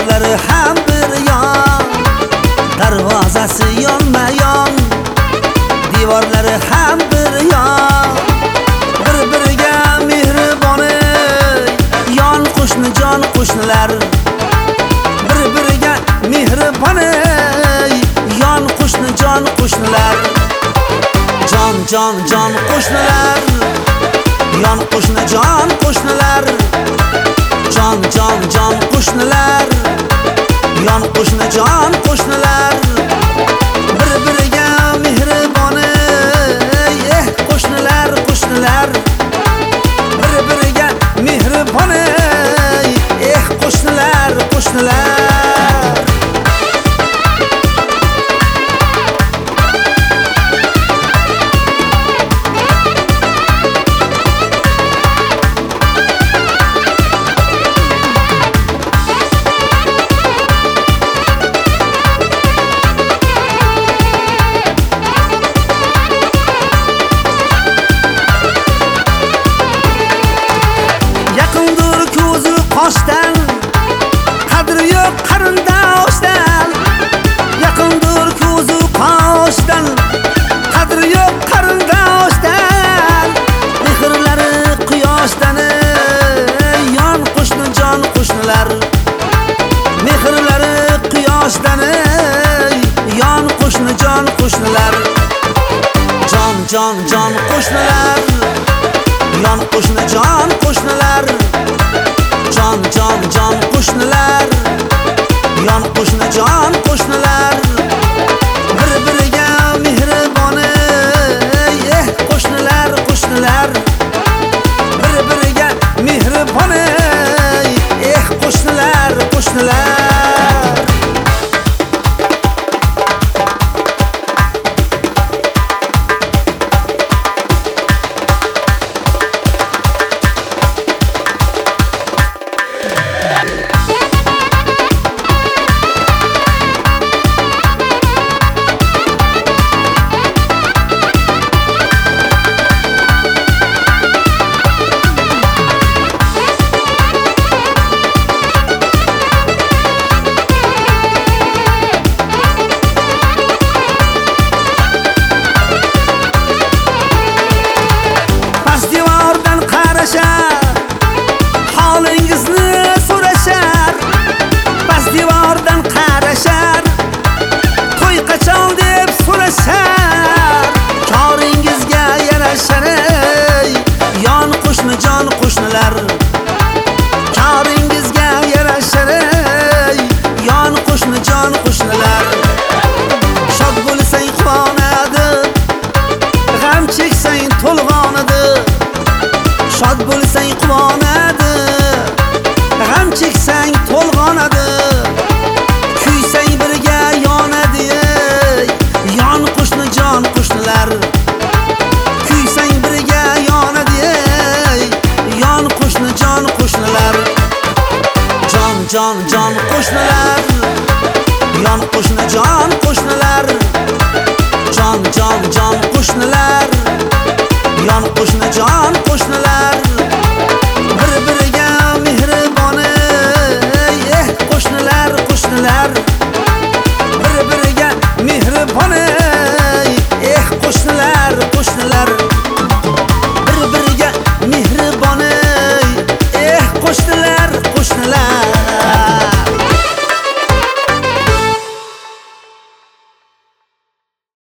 Devorlari ham bir yon, darvozasi yonma-yon. Devorlari ham bir yon, bir-biriga mehribon. Yon qo'shni jon qo'shnilar, bir-biriga mehribon. Yon qo'shni jon qo'shnilar, jon qo'shnilar. Yon qo'shni jon qo'shnilar, jon qo'shnilar. Yon qo'shni jon qo'shnilar, bir-biriga mehribon. Qo'shnilar qo'shnilar, bir-biriga mehribon. Qo'shnilar qo'shnilar. Yaqindir ko'zi qoshdan, qadri yo'q qarindoshdan. Yaqindir ko'zi qoshdan, qadri yo'q qarindoshdan. Mehrlari quyoshdan, yon qo'shni jon qo'shnilar. Mehrlari quyoshdan, yon qo'shni jon qo'shnilar. Jon qo'shnilar, yon qo'shni jon qo'shnilar. Jon qo'shnilar, yon qo'shni jon qo'shnilar. Bir-biriga mehribon. Qo'shnilar qo'shnilar, bir-biriga mehribon. Qo'shnilar qo'shnilar. Holingizni so'rashar, bas devordan qarashar. To'y qachon deb so'rashar, koringizga yarashar. Yon qo'shni jon qo'shnilar, koringizga yarashar. Yon qo'shni jon qo'shnilar. Shod bo'lsang quvonadi, g'am cheksang to'lg'onadi. Shod bo'lsang quvonadi, g'am cheksang to'lg'onadi. Kuysang birga yonadi. Yon qo'shni jon qo'shnilar, kuysang birga yonadi. Yon qo'shni jon qo'shnilar. Jon qo'shnilar, yon qo'shni jon qo'shnilar. Jon qo'shnilar, yon qo'shni jon